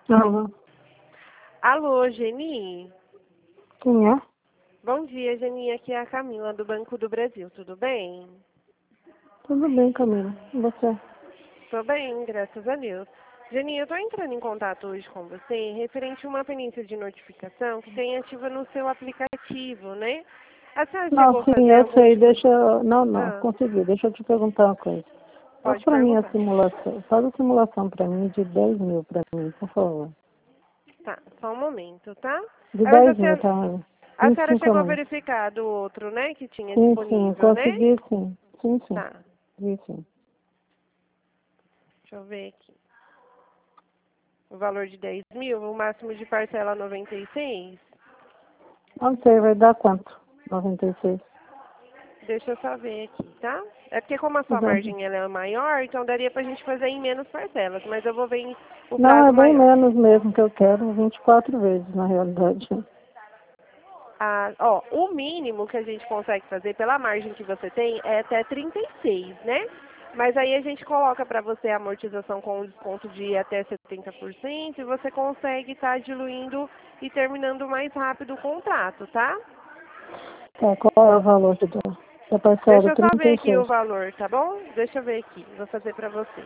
Alô, Alô, Geni? quem é? Bom dia, Geni. Aqui é a Camila, do Banco do Brasil. Tudo bem? Tudo bem, Camila. E você? Tô bem, graças a Deus. Geni, eu tô entrando em contato hoje com você referente a uma pendência de notificação que tem ativa no seu aplicativo, né? A senhora Não, chegou a sim, fazer eu algum sei. tipo... Não, Ah, consegui. Deixa eu te perguntar uma coisa. Faz pode pra mim a perguntar. simulação. Faz a simulação pra mim de 10 mil pra mim, por favor. Tá, só um momento, tá? De Mas 10 mil, tá? a Vinte e senhora cinco a chegou a mais. verificar do outro, né, que tinha Sim, sim, disponível, né? consegui sim. Sim, sim. Tá, Vi sim. deixa eu ver aqui. O valor de 10 mil, o máximo de parcela 96. Não sei, vai dar quanto? 96. Deixa eu só ver aqui, tá? É porque como a sua Uhum. margem ela é maior, então daria pra gente fazer em menos parcelas, mas eu vou ver o Não, é prazo bem maior. menos mesmo que eu quero. 24 vezes, na realidade. Ah, ó, o mínimo que a gente consegue fazer pela margem que você tem é até 36, né? Mas aí a gente coloca pra você a amortização com um desconto de até 70% e você consegue estar diluindo e terminando mais rápido o contrato, tá? Tá, qual é o valor da parcela? Deixa eu só ver aqui 36. o valor, tá bom? Deixa eu ver aqui, vou fazer pra você.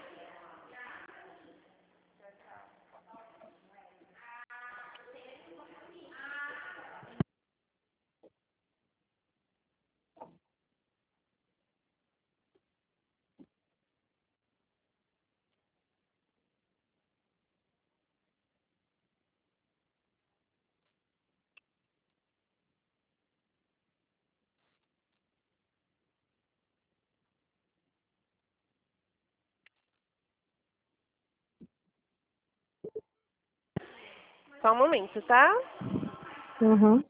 Só um momento, tá? Uhum.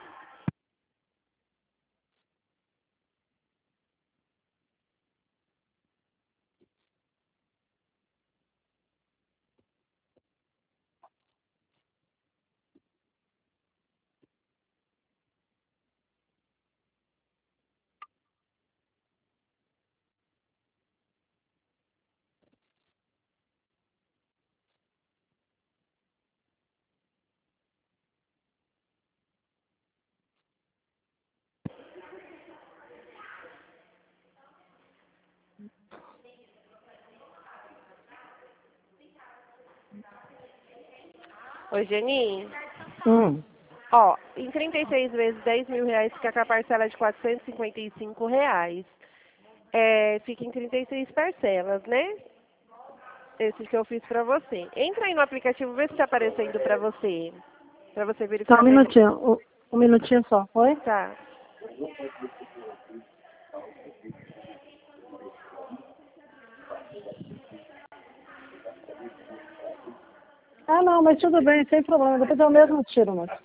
Oi, Geni. Hum. Ó, em 36 vezes 10 mil reais fica com a parcela de R$ 455. Fica em 36 parcelas, né? Esse que eu fiz pra você. Entra aí no aplicativo, vê se tá aparecendo pra você. Pra você Só um verificar melhor. minutinho. Um minutinho só. Oi? Tá. Ah, não, mas tudo bem, sem problema. Depois eu mesmo tiro, moço.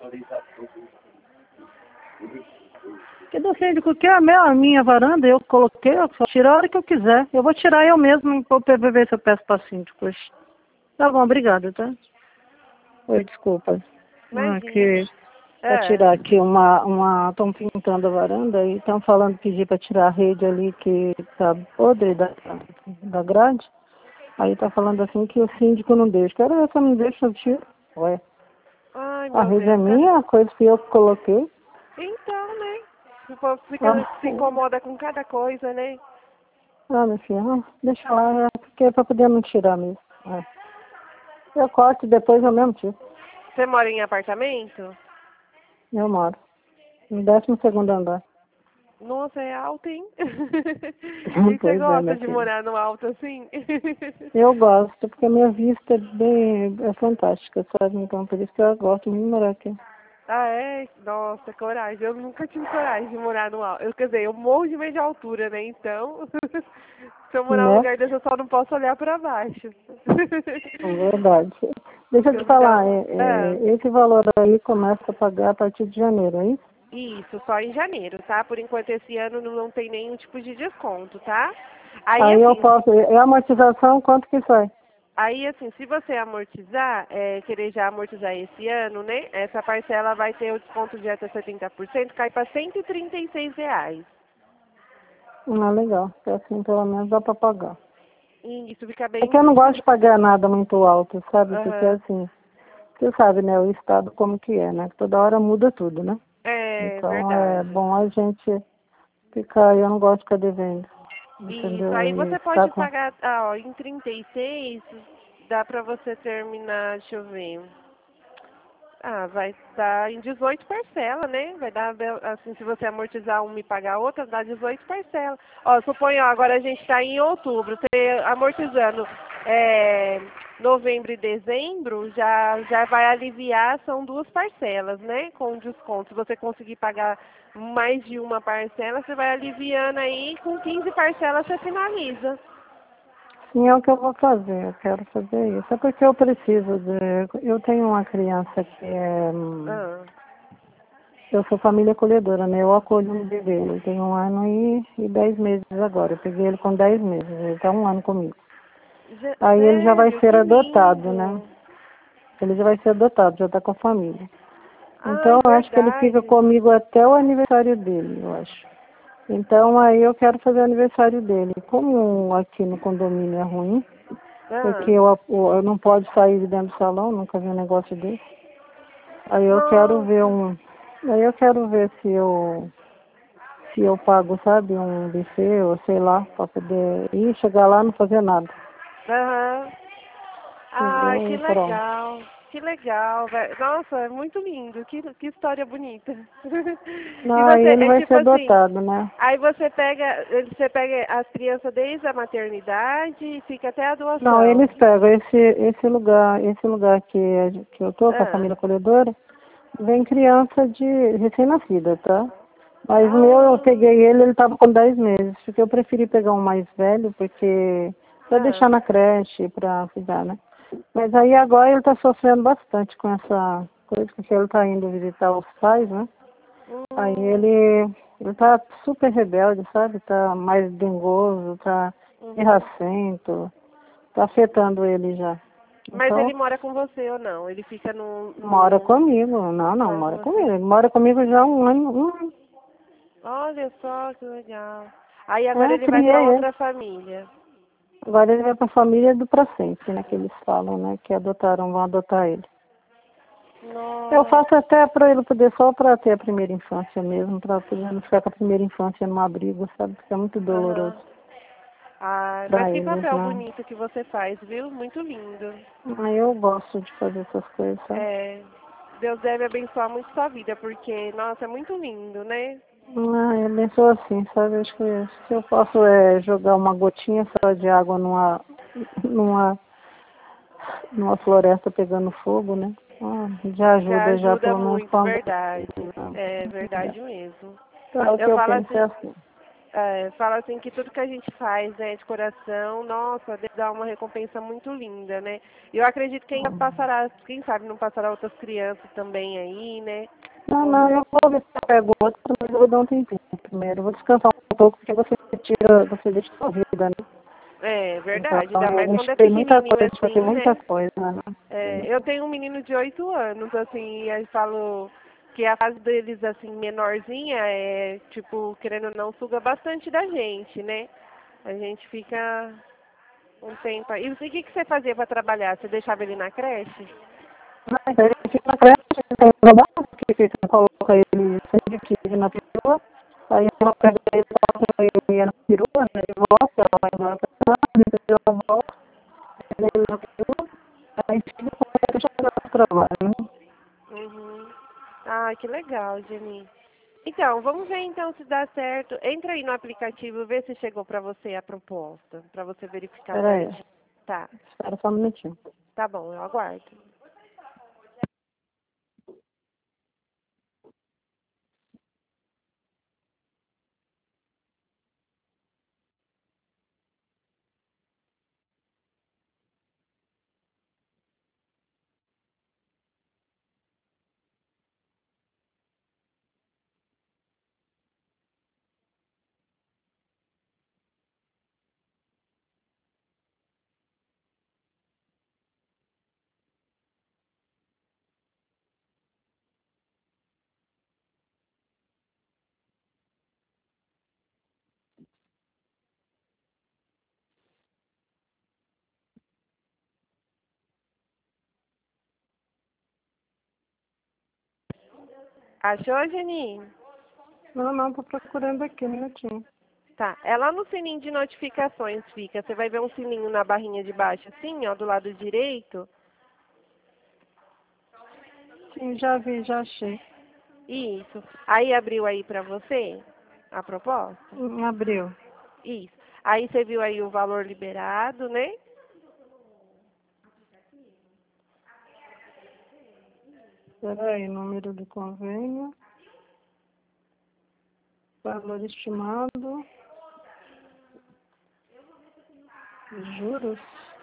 Que do síndico que é a minha varanda, eu coloquei, eu só tiro a hora que eu quiser. Eu vou tirar eu mesmo para ver se eu peço para síndico hoje. Tá bom, obrigada, tá? Oi, desculpa. Imagina. Que para É. tirar aqui estão pintando a varanda e estão falando, pedir para tirar a rede ali que tá podre da grade. Aí tá falando assim que o síndico não deixa. Quero ver se eu não deixo, eu tiro. Ué, Ai, a meu rede é Deus. minha, a coisa que eu coloquei. Então, né? O povo fica, Ah, se incomoda com cada coisa, né? minha filha, deixa lá, porque é pra poder não tirar mesmo. É. Eu corto e depois eu mesmo tiro. Você mora em apartamento? Eu moro no 12º andar. Nossa, é alto, hein? E você Pois é, gosta minha de filha. morar no alto assim? Eu gosto, porque a minha vista é fantástica, sabe? Então por isso que eu gosto muito de morar aqui. Ah, é? Nossa, coragem. Eu nunca tive coragem de morar no alto. Quer dizer, eu morro de medo de altura, né? Então, se eu morar num Né? lugar desse, eu só não posso olhar pra baixo. É verdade. Deixa eu te Eu me dá... falar, Ah, esse valor aí começa a pagar a partir de janeiro, é isso? isso, só em janeiro, tá? Por enquanto, esse ano não tem nenhum tipo de desconto, tá? Aí, Aí eu assim, posso, é a amortização, quanto que sai? se você amortizar, querer já amortizar esse ano, né? Essa parcela vai ter o desconto de até 70%, cai para R$ 136. Ah, legal, que assim pelo menos dá pra pagar. Isso fica É bem que eu não gosto de difícil. pagar nada muito alto, sabe? Porque Aham. assim, você sabe, né, o estado como que é, né? Toda hora muda tudo, né? É Então é verdade. bom a gente ficar, eu não gosto de ficar devendo, Isso. entendeu? Aí E você ficar pode com. pagar, ó, em 36, dá pra você terminar, deixa eu ver. Ah, vai dar em 18 parcelas, né? Vai dar, assim, se você amortizar uma e pagar a outra, dá 18 parcelas. Ó, suponha, ó, agora a gente está em outubro, você amortizando novembro e dezembro, já vai aliviar, são duas parcelas, né? Com desconto. Se você conseguir pagar mais de uma parcela, você vai aliviando aí, com 15 parcelas você finaliza. Sim, é o que eu vou fazer, eu quero fazer isso. É porque eu preciso de. Eu tenho uma criança que é. Ah, Eu sou família acolhedora, né? Eu acolho um bebê. Ele tem 1 ano e 10 meses agora. Eu peguei ele com 10 meses, ele está 1 ano comigo. Aí ele já vai sério, ser que adotado, né? lindo. Ele já vai ser adotado, já está com a família. Então Ai, eu acho que ele fica verdade. comigo até o aniversário dele, eu acho. Então aí eu quero fazer o aniversário dele. Como aqui no condomínio é ruim, porque Ah, eu não pode sair de dentro do salão, nunca vi um negócio desse. Aí eu quero ver nossa. um. Aí eu quero ver se eu pago, sabe, um buffet ou sei lá, para poder ir, chegar lá e não fazer nada. Aham. Ai, Entendeu? que E pronto. legal. Que legal, velho. Nossa, é muito lindo. Que história bonita. E Não, aí você, ele é vai tipo ser assim, adotado, né? aí você pega as crianças desde a maternidade e fica até a Não, doação. eles pegam esse lugar que eu tô com a Ah, família acolhedora, vem criança de recém-nascida, tá? Mas o meu eu ah, peguei ele estava com 10 meses, porque eu preferi pegar um mais velho, porque para ah. deixar na creche, para cuidar, né? Mas aí agora ele está sofrendo bastante com essa coisa, porque ele está indo visitar os pais, né? Aí Hum, ele tá super rebelde, sabe? Tá mais dengoso, tá uhum. irracento, tá afetando ele já. Mas Então, ele mora com você ou não? Ele fica mora no... comigo. Não, não, Mora com mora comigo. você. Ele mora comigo já há 1 ano. Olha só que legal. Aí agora É, ele vai para criei ele. outra família. Agora ele vai pra família do pra sempre, né? Que eles falam, né? Que adotaram, vão adotar ele. Eu Nossa. faço até para ele poder, só para ter a primeira infância mesmo, para poder não ficar com a primeira infância num abrigo, sabe? Porque é muito doloroso Aham. Ah, mas para que eles, papel né? bonito que você faz, viu? Muito lindo. Aí eu gosto de fazer essas coisas, sabe? É, Deus deve abençoar muito sua vida, porque, nossa, é muito lindo, né? Ah, eu nem sou assim, sabe? Acho que se eu posso jogar uma gotinha só de água numa, numa floresta pegando fogo, né? Ah, já Já ajuda, já ajuda pelo menos muito, com a verdade. gota. É verdade mesmo. Então, é o Eu que eu falo penso é assim, assim. falo assim que tudo que a gente faz, né, de coração, nossa, Deus dá uma recompensa muito linda, né? E eu acredito que ainda passará, quem sabe não passará outras crianças também aí, né? Não, Com- não, eu vou ver se eu pego outro, mas eu vou dar um tempinho primeiro. Eu vou descansar um pouco, porque você deixa sua vida, né? É Então, verdade, ainda a mais gente quando é tem muita pequenininho coisa, a gente vai ter assim, muita né? coisa, né? Eu tenho um menino de 8 anos, assim, e aí falo que a fase deles, assim, menorzinha, tipo, querendo ou não, suga bastante da gente, né? A gente fica um tempo aí. E o que você fazia para trabalhar? Você deixava ele na creche? Mas aí ele fica na creche, ele tem um trabalho, que fica, coloca ele sempre que na perua, aí ela pega ele, coloca ele na perua, né? Ele volta, ela vai embora pra casa, depois ela volta, pega ele na perua, aí fica até chegar pro trabalho, né? Uhum. Ah, que legal, Jenny. Então, vamos ver então se dá certo. Entra aí no aplicativo, vê se chegou para você a proposta, para você verificar Espera aí, certinho. Tá, espera só um minutinho. tá bom, eu aguardo. Achou, Geni? Não, tô procurando aqui, um minutinho. Tá. É lá no sininho de notificações fica. Você vai ver um sininho na barrinha de baixo, assim, ó, do lado direito. Sim, já vi, já achei. Isso. Aí abriu aí pra você a proposta? Abriu. Isso. Aí você viu aí o valor liberado, né? Peraí, número do convênio. Valor estimado. Juros.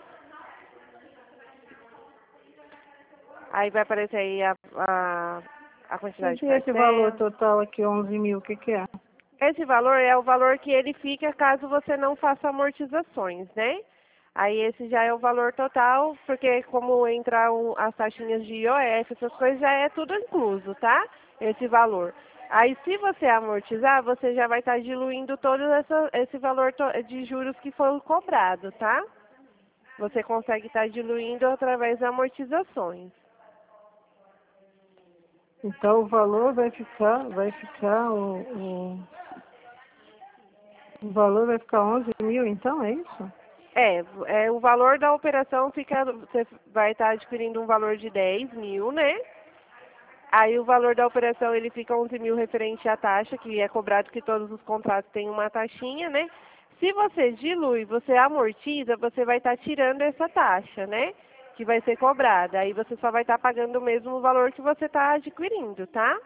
Aí vai aparecer aí a quantidade de E esse valor parcela. total aqui, 11 mil, o que que é? Esse valor é o valor que ele fica caso você não faça amortizações, né? Aí esse já é o valor total, porque como entram as taxinhas de IOF, essas coisas, já é tudo incluso, tá? Esse valor. Aí se você amortizar, você já vai estar diluindo todo esse valor de juros que foi cobrado, tá? Você consegue estar diluindo através das amortizações. Então o valor o valor vai ficar 11 mil, então, é isso? O valor da operação fica, você vai estar adquirindo um valor de 10 mil, né? Aí o valor da operação ele fica 11 mil referente à taxa, que é cobrado que todos os contratos têm uma taxinha, né? Se você dilui, você amortiza, você vai estar tirando essa taxa, né? Que vai ser cobrada. Aí você só vai estar pagando o mesmo valor que você está adquirindo, tá?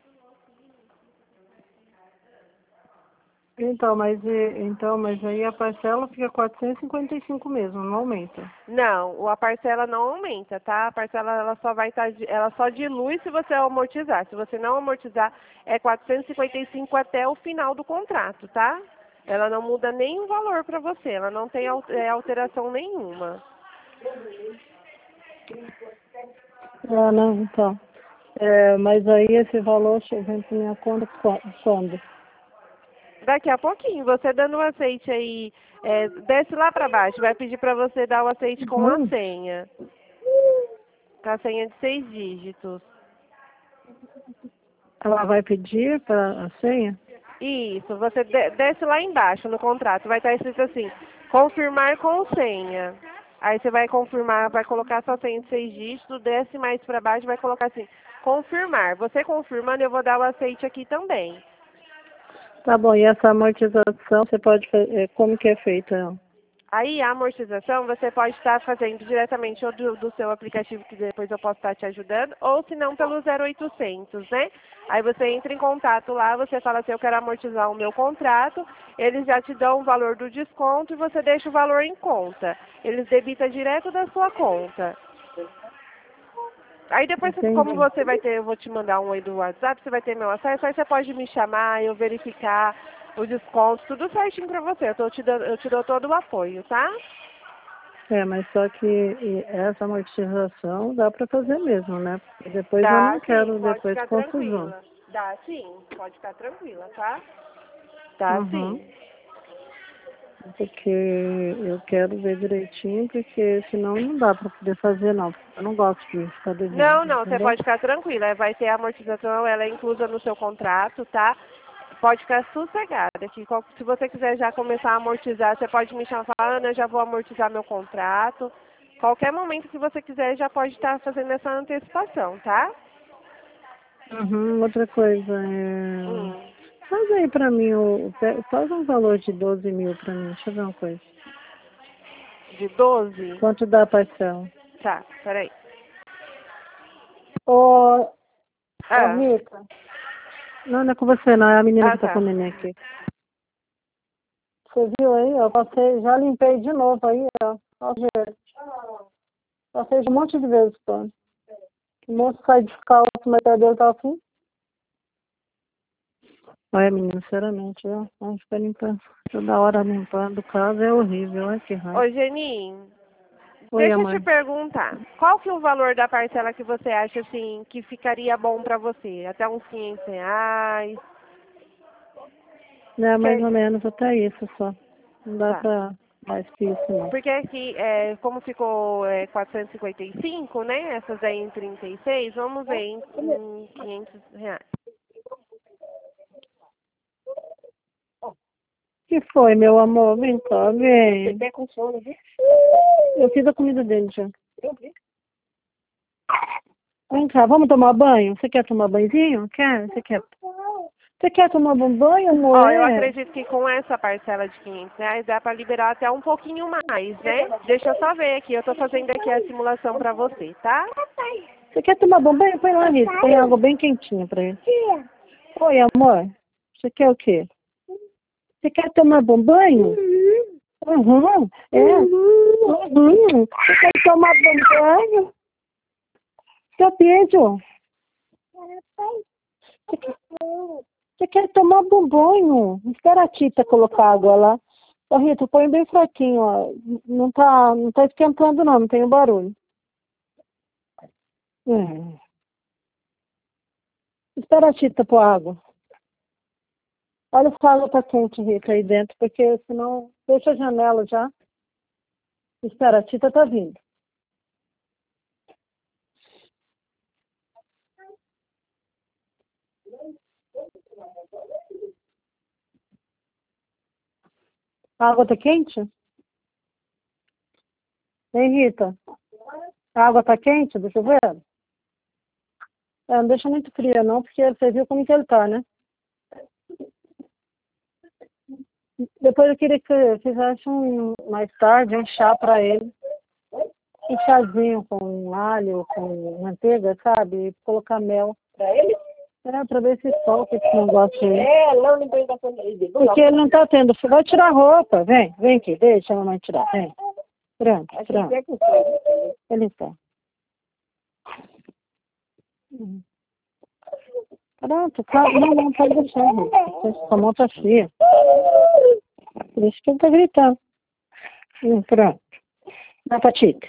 Mas aí a parcela fica 455 mesmo, não aumenta. Não, a parcela não aumenta, tá? A parcela ela só vai estar, ela só dilui se você amortizar. Se você não amortizar, é 455 até o final do contrato, tá? Ela não muda nenhum valor para você, ela não tem alteração nenhuma. Não, então. Mas aí esse valor chega na minha conta quando? Daqui a pouquinho, você dando o aceite aí, desce lá para baixo, vai pedir para você dar o aceite com a Uhum. senha. Com a senha de 6 dígitos. Ela vai pedir para a senha? Isso, você desce lá embaixo no contrato, vai estar escrito assim, confirmar com senha. Aí você vai confirmar, vai colocar sua senha de 6 dígitos, desce mais para baixo, vai colocar assim, confirmar. Você confirmando, eu vou dar o aceite aqui também. Tá bom, e essa amortização você pode fazer, como que é feita ela? Aí a amortização você pode estar fazendo diretamente ou do seu aplicativo, que depois eu posso estar te ajudando, ou se não pelo 0800, né? Aí você entra em contato lá, você fala assim, eu quero amortizar o meu contrato, eles já te dão o valor do desconto e você deixa o valor em conta. Eles debitam direto da sua conta. Aí depois, como Entendi. você vai ter, eu vou te mandar um aí do WhatsApp, você vai ter meu acesso, aí você pode me chamar, eu verificar o desconto, tudo certinho pra você. Eu te dou todo o apoio, tá? Mas só que essa amortização dá para fazer mesmo, né? Porque depois eu Dá não sim, quero pode depois ficar confusão. tranquila. Dá sim, pode ficar tranquila, tá? Tá Uhum. sim. Porque eu quero ver direitinho, porque senão não dá para poder fazer não. Eu não gosto de ficar devendo, Não, não, você entendeu? pode ficar tranquila. Vai ter a amortização, ela é inclusa no seu contrato, tá? Pode ficar sossegada. Que se você quiser já começar a amortizar, você pode me chamar e falar, Ana, eu já vou amortizar meu contrato. Qualquer momento que você quiser, já pode estar fazendo essa antecipação, tá? Uhum. Outra coisa, Hum, faz aí pra mim, faz um valor de 12 mil pra mim, deixa eu ver uma coisa. de 12. Quanto dá a parcela? Tá, peraí. Ô, Ah, Rita, não é com você não, é a menina que tá com tá. o neném aqui. Você viu aí, ó, passei, já limpei de novo aí, ó. Ó, gente, passei um monte de vezes, pô. O moço sai descalço, mas a dele tá assim. Olha, menina, sinceramente, ó, vamos ficar limpando, toda hora limpando o caso é horrível, olha que raiva. Ô, Geninho, Oi, deixa eu te amor. perguntar. Qual que é o valor da parcela que você acha, assim, que ficaria bom pra você? Até uns R$ 500? É mais Que, ou menos até isso só. Não dá tá. pra mais que isso, não. Porque aqui, como ficou 455, né? Essas aí em 36, vamos ver em R$ 500. Que foi, meu amor? Vem cá, vem. Você quer com sono, viu? Eu fiz a comida dele já. Eu vi. Vem cá, vamos tomar banho? Você quer tomar banhozinho? Quer? Você quer tomar um banho, amor? Ó, eu acredito que com essa parcela de R$ 500 dá para liberar até um pouquinho mais, né? Deixa eu só ver aqui, eu tô fazendo aqui a simulação para você, tá? Você quer tomar banho? Põe lá, Rita. Põe água bem quentinha pra ele. Oi, amor. Você quer o quê? Você quer tomar banho? Uhum. É? Uhum. Você quer tomar banho? Seu beijo. Você quer tomar banho? Espera a Tita colocar água lá. Ô, Rita, põe bem fraquinho, ó. Não tá esquentando, não tem barulho. É. Espera a Tita pôr água. Olha se a água tá quente, Rita, aí dentro, porque senão... Fecha a janela já. Espera, a Tita tá vindo. A água tá quente? Hein, Rita? A água tá quente do chuveiro? É, não deixa muito fria não, porque você viu como que ele tá, né? Depois eu queria que você fizesse mais tarde um chá pra ele. Um chazinho com alho, com manteiga, sabe? E colocar mel. Pra ele? É, pra ver se solta esse negócio aí. É, não lembrei da família. Porque ele não tá tendo. Vai tirar a roupa. Vem aqui, deixa a mamãe tirar. Vem. Pronto. Ele tá. Pronto, claro. Não pode deixar. Sua mão tá cheia. Por isso que ele tá gritando. Pronto. Dá pra Tita.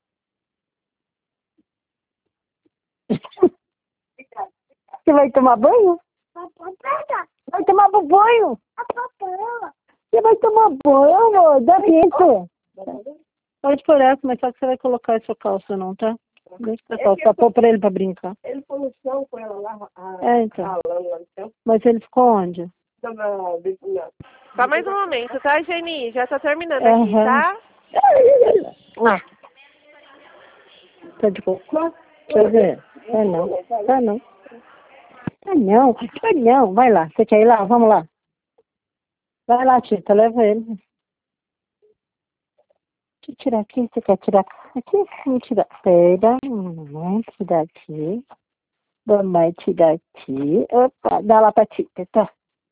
Você vai tomar banho? Vai tomar banho? Você vai tomar banho, amor? Dá isso. Pode pôr essa, mas só que você vai colocar essa calça não, tá? Deixa pra calça, só pôr pra ele pra brincar. Ele foi no chão com ela lá, Então. ralando lá no chão. Mas ele ficou onde? Só mais um momento, tá, Geni? Já tá terminando aqui, Aham. tá? Ah. Tá de cocô? Deixa eu ver. Tá não. Tá não. Tá não. Tá não. Vai lá. Você quer ir lá? Vamos lá. Vai lá, Tita. Leva ele. Deixa eu tirar aqui. Você quer tirar aqui? Vamos tirar. Pera. Vamos tirar aqui. Vamos tirar aqui. Opa. Dá lá pra Tita, tá?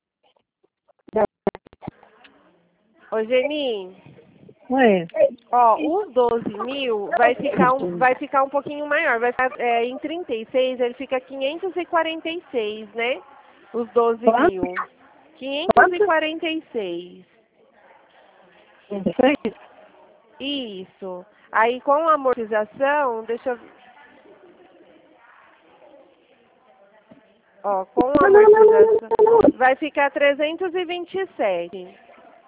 Ô, Geni, Oi. ó, os 12 mil vai ficar um pouquinho maior. Vai ficar, em 36, ele fica 546, né? Os 12 Quanto? mil. 546. Isso. Aí com a amortização, deixa eu... Ó, com a amortização, vai ficar 327.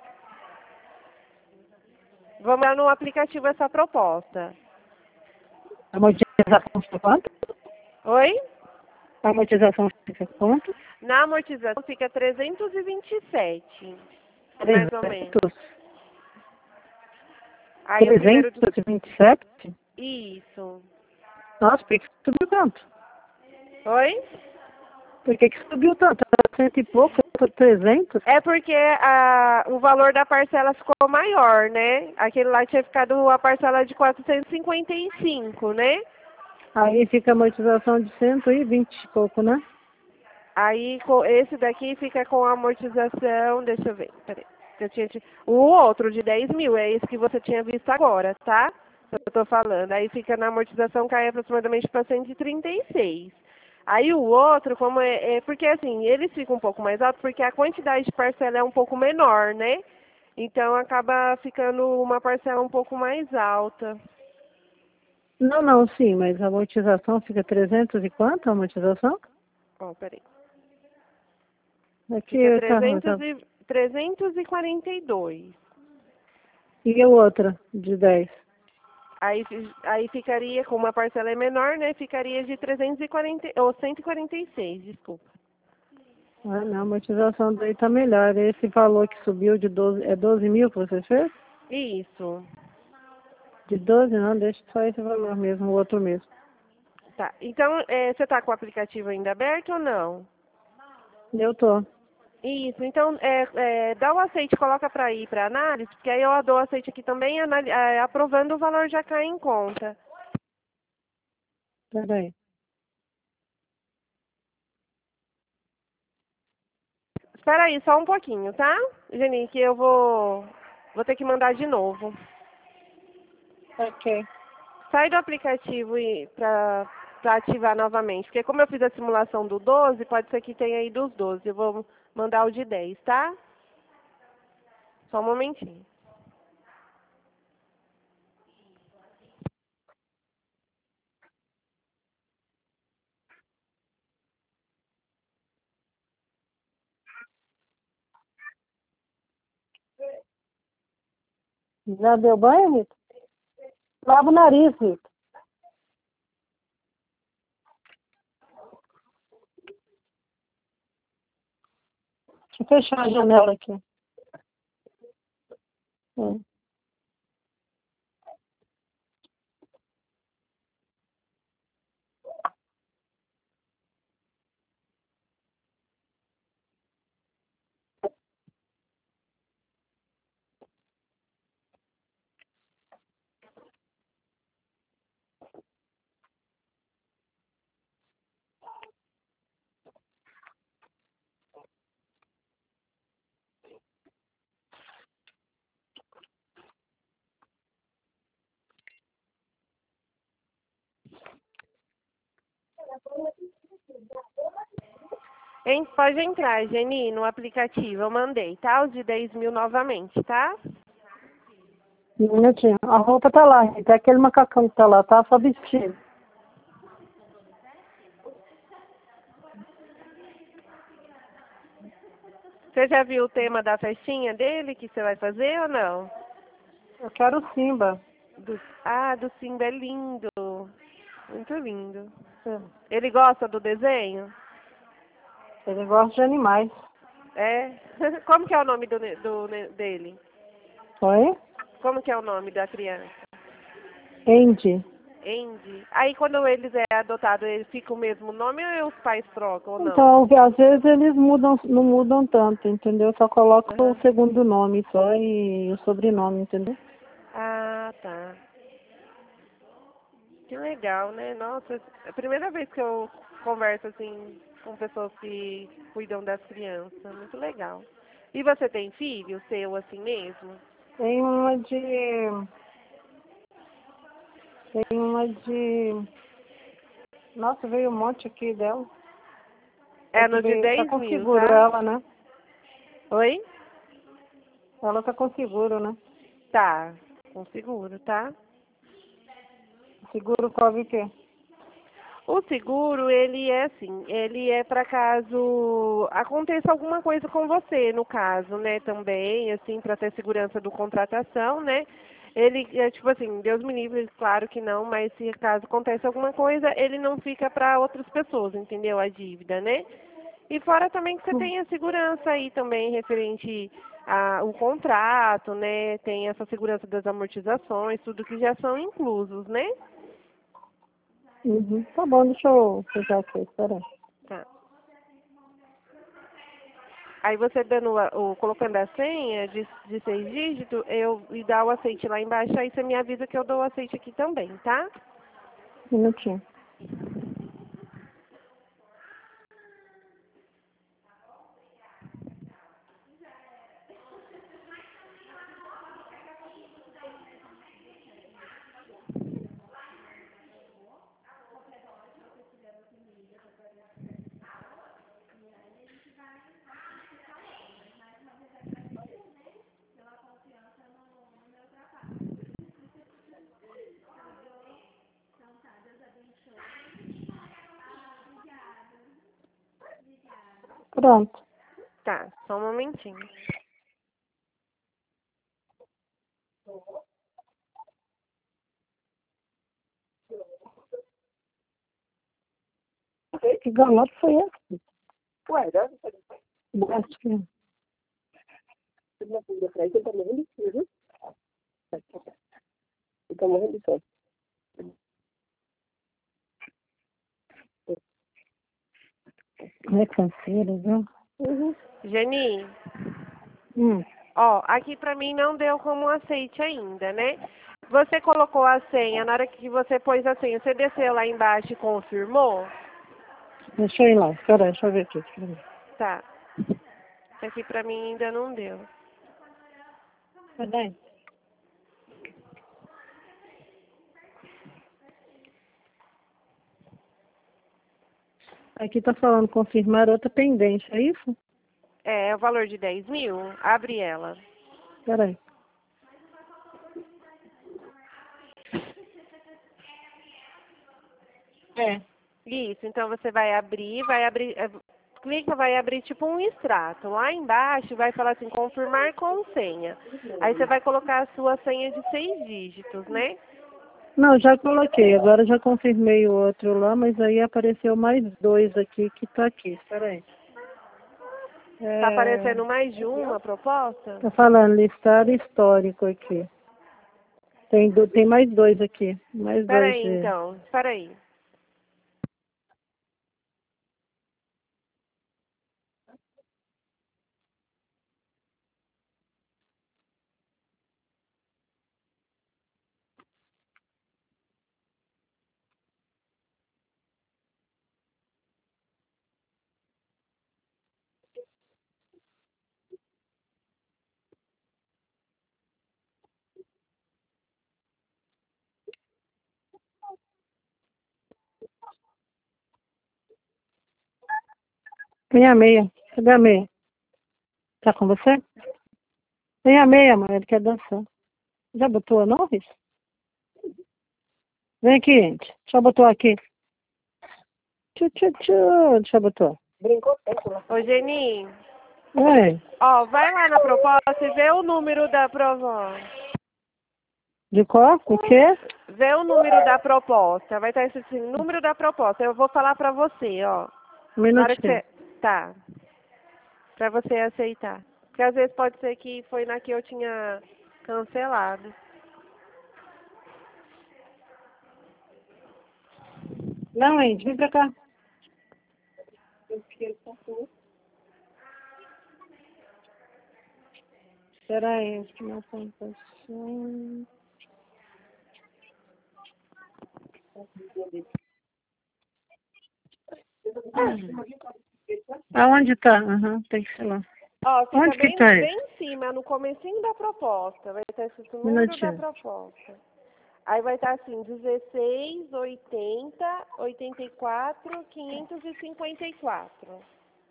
Vamos lá no aplicativo essa proposta. A amortização fica quanto? Oi? A amortização fica quanto? Na amortização fica 327. Mais ou menos. 300? Aí o primeiro... 327? Isso. Nossa, por que subiu tanto? Oi? Por que subiu tanto? Era 100 e pouco, foi 300? É porque o valor da parcela ficou maior, né? Aquele lá tinha ficado a parcela de 455, né? Aí fica a amortização de 120 e pouco, né? Aí esse daqui fica com a amortização, deixa eu ver, peraí. O outro de 10 mil, é esse que você tinha visto agora, tá? Eu tô falando. Aí fica na amortização, cai aproximadamente para 136. Aí o outro, como porque assim, eles ficam um pouco mais altos porque a quantidade de parcela é um pouco menor, né? Então acaba ficando uma parcela um pouco mais alta. Não, sim, mas a amortização fica 300 e quanto a amortização? Ó, peraí. Aqui Fica tá, 342. E a outra, de 10? Aí ficaria, com uma parcela menor, né? Ficaria de 340, ou 146, desculpa. Ah, não, a amortização daí tá melhor. Esse valor que subiu de 12, é 12 mil que você fez? Isso. De 12 não, deixa só esse valor mesmo, o outro mesmo. Tá. Então, você tá com o aplicativo ainda aberto ou não? Eu tô. Isso, então dá o aceite, coloca para ir para análise, porque aí eu dou o aceite aqui também, aprovando o valor já cai em conta. Peraí. Espera aí, só um pouquinho, tá? Geni, que eu vou ter que mandar de novo. Ok. Sai do aplicativo e para ativar novamente, porque como eu fiz a simulação do 12, pode ser que tenha aí dos 12. Eu vou mandar o de 10, tá? Só um momentinho. Já deu banho, Rita? Lava o nariz, Rita. Deixa eu fechar a janela aqui. É. Pode entrar, Geni, no aplicativo. Eu mandei, tá? Os de 10 mil novamente, tá? Um minutinho. A roupa tá lá, Rita. É aquele macacão que tá lá, tá? Só vestido. Você já viu o tema da festinha dele que você vai fazer ou não? Eu quero o Simba. Do Simba é lindo. Muito lindo. É. Ele gosta do desenho? Ele gosta de animais. É? Como que é o nome dele? Oi? Como que é o nome da criança? Andy. Andy. Aí quando eles é adotado, ele fica o mesmo nome ou os pais trocam ou não? Então, às vezes eles mudam, não mudam tanto, entendeu? Só coloca o Aham. segundo nome só e o sobrenome, entendeu? Ah, tá. Que legal, né? Nossa, é a primeira vez que eu converso assim com pessoas que cuidam das crianças. Muito legal. E você tem filho seu assim mesmo? Tem uma de. Tem uma de. Nossa, veio um monte aqui dela. É É que no de veio. Tá 10 com mil, seguro tá? ela, né? Oi? Ela tá com seguro, né? Tá, com seguro, tá? Seguro cobre o quê? O seguro, ele é assim, ele é para caso aconteça alguma coisa com você, no caso, né, também, assim, para ter segurança do contratação, né? Ele é tipo assim, Deus me livre, claro que não, mas se caso aconteça alguma coisa, ele não fica para outras pessoas, entendeu? A dívida, né? E fora também que você tem a segurança aí também referente ao contrato, né? Tem essa segurança das amortizações, tudo que já são inclusos, né? Uhum. Tá bom, deixa eu fechar aqui, espera aí. Tá. Aí você dando colocando a senha de 6 dígitos, e dá o aceite lá embaixo, aí você me avisa que eu dou o aceite aqui também, tá? Um minutinho. Pronto. Tá, só um momentinho. Que galope foi esse? Ué, deve ser. Acho que... Ele tá morrendo de frio, viu? Ele tá morrendo de fome. É canseira, viu? Geni, Hum. ó, aqui pra mim não deu como aceite ainda, né? Você colocou a senha, na hora que você pôs a senha, você desceu lá embaixo e confirmou? Deixa eu ir lá. Espera aí, deixa eu ver aqui. Espera aí. Tá. Aqui pra mim ainda não deu. Cadê? Aqui tá falando confirmar outra pendência, é isso? É o valor de 10 mil? Abre ela. Espera aí. É. Isso, então você vai abrir, clica, vai abrir tipo um extrato. Lá embaixo vai falar assim, confirmar com senha. Aí você vai colocar a sua senha de 6 dígitos, né? Não, já coloquei. Agora já confirmei o outro lá, mas aí apareceu mais dois aqui que tá aqui. Espera aí. Tá aparecendo mais de uma proposta? Tá falando listado histórico aqui. Tem mais dois aqui. Mais Espera dois aí de... então, espera aí. Tem a meia. Cadê a meia? Tá com você? Tem a meia, mãe. Ele quer dançar. Já botou a Norris? Vem aqui, gente. Já botou aqui. Tchu, tchu, tchu. Já botou. Brincou tanto lá. Ô Geni, É. ó, vai lá na proposta e vê o número da prova. De qual? O quê? Vê o número da proposta. Vai estar escrito assim, número da proposta. Eu vou falar pra você, ó. Um Na hora que minutinho. você... Tá. Pra você aceitar. Porque às vezes pode ser que foi na que eu tinha cancelado. Não, gente. Vem pra cá. Espera aí. Acho que não pontuação. Aonde tá? Aham, tem que ser lá. Ó, fica Onde que tá bem isso? em cima, no comecinho da proposta. Vai estar escrito o número da Minutinho. proposta. Aí vai estar assim, 16, 80, 84, 554.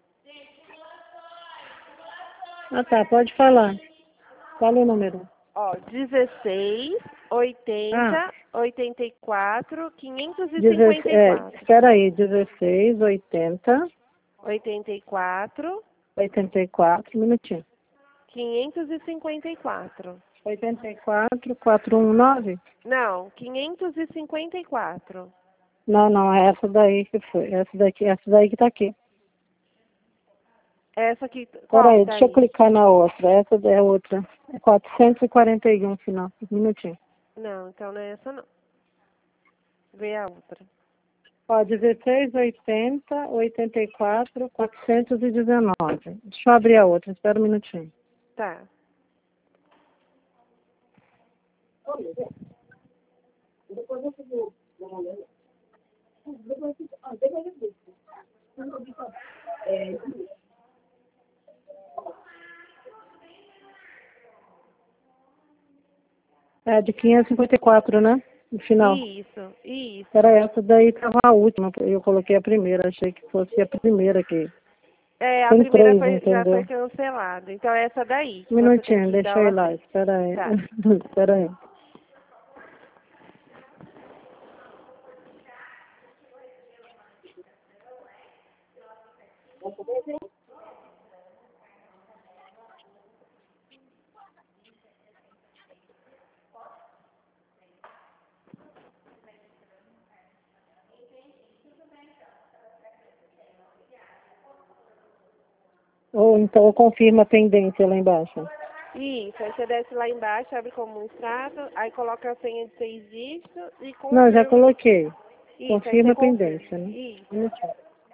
Ah, tá. Pode falar. Fala o número. Ó, 16, Ah, 80, 84, 554. espera aí. 16, 80, 84, 84, minutinho. 554. 84, 419? Não, 554. Não, não, é essa daí que foi. Essa daí que tá aqui. Essa aqui, Espera qual que aí, tá deixa eu aí? clicar na outra. Essa é outra. É 441 final. Minutinho. Não, então não é essa não. Vê a outra. Ó, 16, 80, 84, 419. Deixa eu abrir a outra, espera um minutinho. Tá. É de 554, né? No final. Isso, isso. Era essa daí tava a última. Eu coloquei a primeira, achei que fosse a primeira aqui. É, a Tem primeira três, já foi entendeu? cancelada. Então é essa daí que Um você tem minutinho, que deixa dar o eu ir lá, aceite. espera aí. Tá. Espera aí. Ou então confirma a pendência lá embaixo. Isso, aí você desce lá embaixo, abre como um extrato, aí coloca a senha de 6 dígitos e Não, já confirma. coloquei. Isso, aí Confirma você a pendência, né? Isso. Minutinho.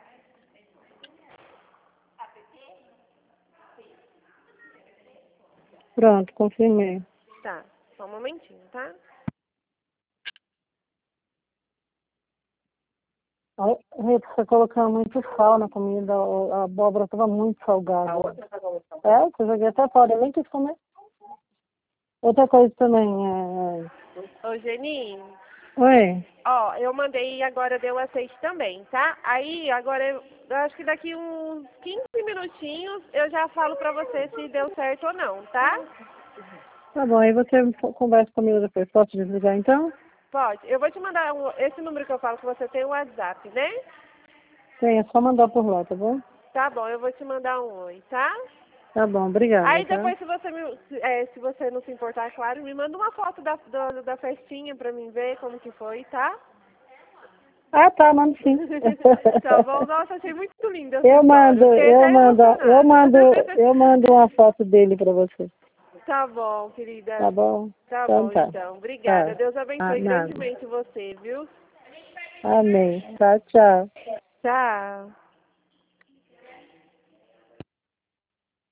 Pronto, confirmei. Tá, só um momentinho, tá? Ó, Rita, você colocando muito sal na comida, a abóbora estava muito salgada. É, que eu joguei até fora, eu nem quis comer. Outra coisa também, Ô, Geni, Oi, ó, eu mandei e agora deu aceite também, tá? Aí, agora, eu acho que daqui uns 15 minutinhos eu já falo pra você se deu certo ou não, tá? tá bom, aí você conversa comigo depois. Posso desligar então? Pode. Eu vou te mandar esse número que eu falo que você tem o WhatsApp, né? Sim, é só mandar por lá, tá bom? Tá bom, eu vou te mandar um oi, tá? Tá bom, obrigada, Aí tá? depois, se você não se importar, claro, me manda uma foto da festinha pra mim ver como que foi, tá? Ah, tá, mando sim. Tá bom? Nossa, achei muito linda essa Eu história. mando, Fiquei eu até mando, eu emocionada. mando, eu mando uma foto dele pra você. Tá bom, querida. Tá bom? Tá Então bom, tá. então. Obrigada. Tá. Deus Ah, abençoe nada. grandemente você, viu? Amém. Tchau, tchau. Tchau.